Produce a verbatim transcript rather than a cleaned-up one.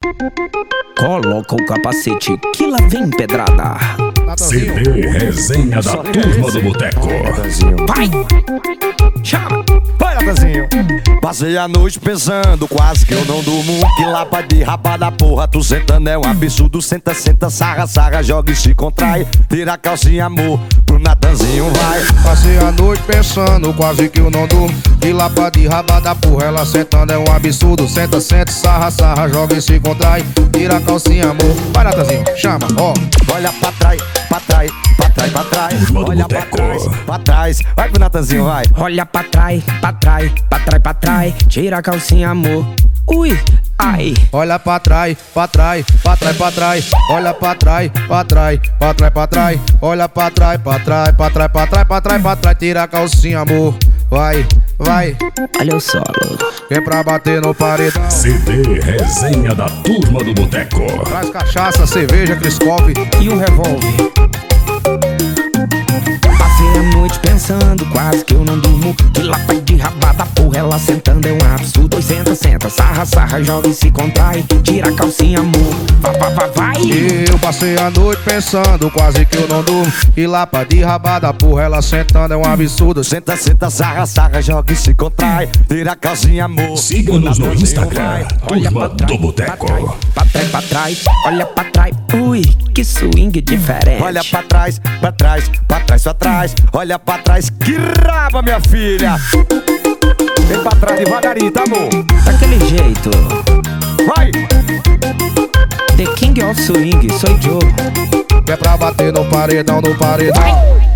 Coloca o capacete que lá vem pedrada. C D Resenha da Turma do Boteco. Vai! Chama! Vai, Natanzinho. Passei a noite pensando, quase que eu não durmo. Que lapa de raba da porra, tu sentando é um absurdo. Senta, senta, sarra, sarra, joga e se contrai. Tira a calcinha, amor, pro Natanzinho vai. Passei a noite pensando, quase que eu não durmo. Que lapa de raba da porra, ela sentando é um absurdo. Senta, senta, sarra, sarra, joga e se contrai. Tira a calcinha, amor. Vai, Natanzinho, chama, ó. Olha pra trás, pra trás, pra trás, pra trás. Turma do Olha pra Boteco. trás, pra trás. Vai pro Natanzinho, vai. Olha pra trás, pra trás, pra trás, pra trás. Tira a calcinha, amor. Ui, ai. Olha pra trás, pra trás, pra trás, pra trás. Olha pra trás, pra trás, pra trás, pra trás. Olha pra trás, pra trás, pra trás, pra trás, pra trás, pra trás. Tira a calcinha, amor. Vai, vai. Olha o solo. Vem pra bater no paredão. C D Resenha da Turma do Boteco. Traz cachaça, cerveja, Criscov. E o revólver. Passei a noite pensando, quase que eu não durmo. Que lapa de rabada, porra, ela sentando é um absurdo. Oi, senta, senta, sarra, sarra, joga e se contrai. Tira a calcinha, amor, vai, vai, vai, vai. Eu passei a noite pensando, quase que eu não durmo. Que lapa de rabada, porra, ela sentando é um absurdo. Senta, senta, sarra, sarra, joga e se contrai. Tira a calcinha, amor. Siga-nos no Instagram, Olha Turma pra trás, do Boteco. pra trás, pra trás, olha pra trás. Ui, que swing diferente. Olha pra trás, pra trás, pra trás, pra trás. Olha pra trás, que raba, minha filha. Vem pra trás devagarinho, tá, amor? Daquele jeito. Vai! The King of Swing, sou Joe. É pra bater no paredão, no paredão.